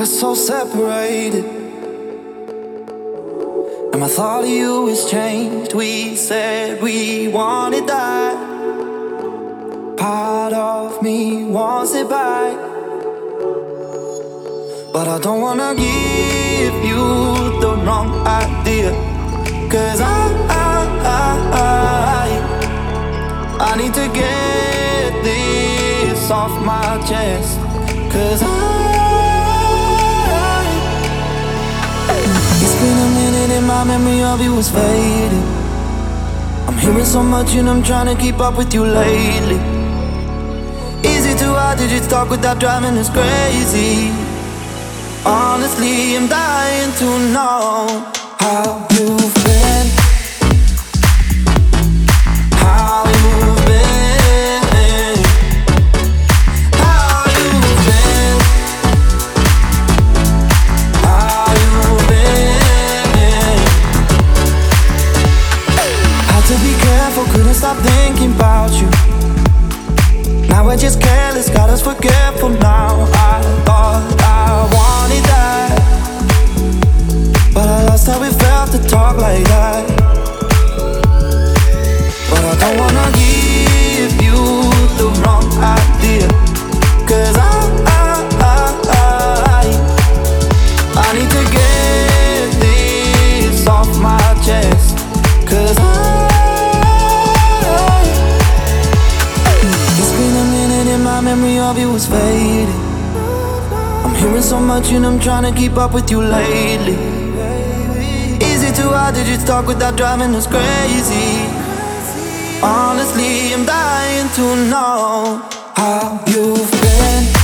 We're so separated, and my thought of you has changed. We said we wanted that. Part of me wants it back, but I don't wanna give you the wrong idea. 'Cause I need to get this off my chest. 'Cause it's been a minute and my memory of you is fading. I'm hearing so much and I'm trying to keep up with you lately. Is it too hard to just talk without driving us crazy? Honestly, I'm dying to know how you've been. How you've been. How you've been. How you've been. Had to be careful, couldn't stop thinking about you. Now we're just careless, got us forgetful now. I thought I wanted that, but I lost how it felt to talk like that. But I don't wanna give you the wrong idea. 'Cause I need to get this off my chest. 'Cause it's been a minute and my memory of you is fading. I'm hearing so much and I'm trying to keep up with you lately. Is it too hard to just talk without driving us crazy? Honestly, I'm dying to know how you've been.